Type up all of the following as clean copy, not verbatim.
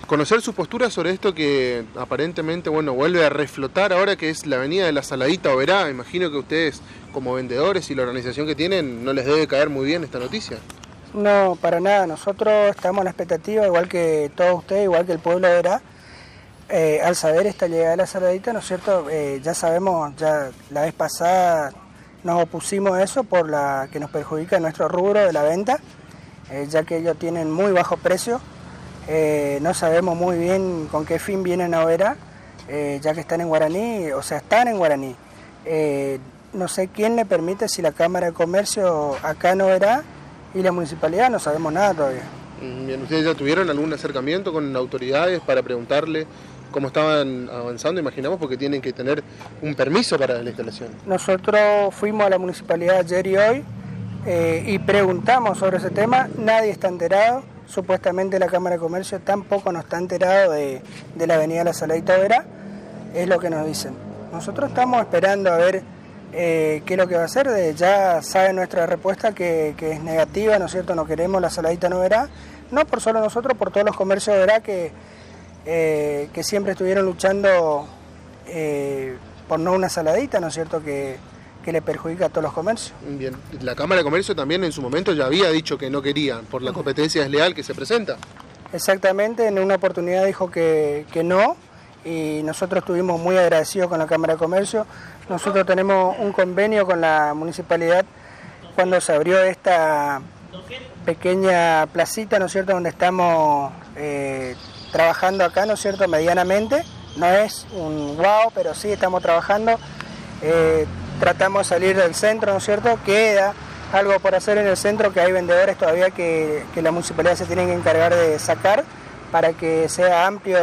conocer su postura sobre esto que aparentemente, bueno, vuelve a reflotar ahora, que es la avenida de la Saladita Oberá. Imagino que ustedes, como vendedores y la organización que tienen, no les debe caer muy bien esta noticia. No, para nada. Nosotros estamos en la expectativa, igual que todos ustedes, igual que el pueblo de Oberá. Al saber esta llegada de la Saladita, ¿no es cierto? Ya sabemos, ya la vez pasada nos opusimos a eso por la que nos perjudica nuestro rubro de la venta, ya que ellos tienen muy bajo precio. No sabemos muy bien con qué fin vienen a Oberá, ya que están en Guaraní, o sea, están en Guaraní. No sé quién le permite, si la Cámara de Comercio acá en Oberá y la Municipalidad, no sabemos nada todavía. Bien, ¿ustedes ya tuvieron algún acercamiento con autoridades para preguntarle cómo estaban avanzando? Imaginamos, porque tienen que tener un permiso para la instalación. Nosotros fuimos a la Municipalidad ayer y hoy y preguntamos sobre ese tema, nadie está enterado. Supuestamente la Cámara de Comercio tampoco nos está enterado de la avenida La Saladita Oberá, es lo que nos dicen. Nosotros estamos esperando a ver qué es lo que va a hacer. Ya sabe nuestra respuesta que es negativa, ¿no es cierto? No queremos la Saladita en Oberá, no por solo nosotros, por todos los comercios de Oberá que siempre estuvieron luchando por no una saladita, ¿no es cierto?, que le perjudica a todos los comercios. Bien, la Cámara de Comercio también en su momento ya había dicho que no querían por la competencia desleal que se presenta. Exactamente, en una oportunidad dijo que no, y nosotros estuvimos muy agradecidos con la Cámara de Comercio. Nosotros tenemos un convenio con la municipalidad cuando se abrió esta pequeña placita, ¿no es cierto?, donde estamos trabajando acá, ¿no es cierto?, medianamente. No es un wow, pero sí estamos trabajando. Tratamos de salir del centro, ¿no es cierto? Queda algo por hacer en el centro, que hay vendedores todavía que la municipalidad se tiene que encargar de sacar para que sea amplio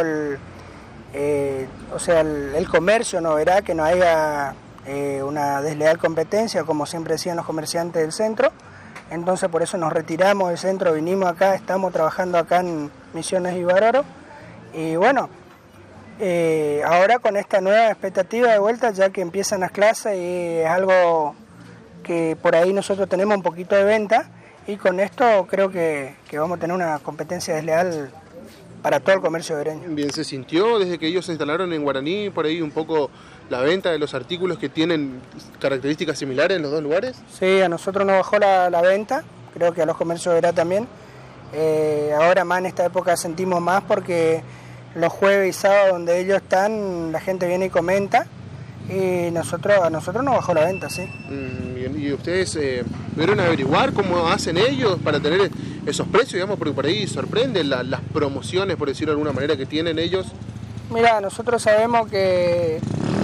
el comercio, ¿no? Verá que no haya una desleal competencia, como siempre decían los comerciantes del centro. Entonces por eso nos retiramos del centro, vinimos acá, estamos trabajando acá en Misiones y Baroro. Y bueno, ahora con esta nueva expectativa de vuelta, ya que empiezan las clases, y es algo que por ahí nosotros tenemos un poquito de venta, y con esto creo que vamos a tener una competencia desleal para todo el comercio obereño. Bien, ¿se sintió desde que ellos se instalaron en Guaraní por ahí un poco la venta de los artículos que tienen características similares en los dos lugares? Sí, a nosotros nos bajó la venta, creo que a los comercios de Oberá también. Ahora más en esta época sentimos más porque los jueves y sábados donde ellos están, la gente viene y comenta, y a nosotros nos bajó la venta, sí. Bien. ¿Y ustedes pudieron averiguar cómo hacen ellos para tener esos precios, digamos, porque por ahí sorprenden las promociones, por decirlo de alguna manera, que tienen ellos? Mira, nosotros sabemos que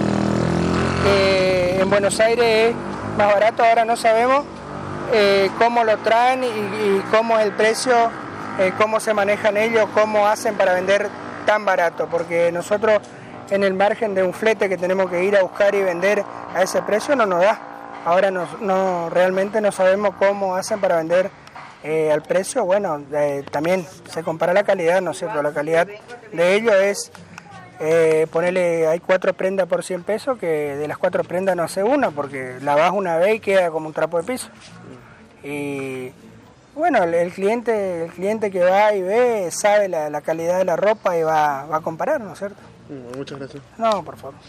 en Buenos Aires es más barato, ahora no sabemos cómo lo traen y cómo es el precio, cómo se manejan ellos, cómo hacen para vender tan barato, porque nosotros en el margen de un flete que tenemos que ir a buscar y vender a ese precio no nos da. Ahora realmente no sabemos cómo hacen para vender al precio. Bueno, también se compara la calidad, ¿no es cierto? La calidad de ellos es ponerle, hay 4 prendas por 100 pesos, que de las 4 prendas no hace una, porque lavas una vez y queda como un trapo de piso. Y bueno, el cliente que va y ve sabe la calidad de la ropa y va a comparar, ¿no es cierto? Muchas gracias. No, por favor.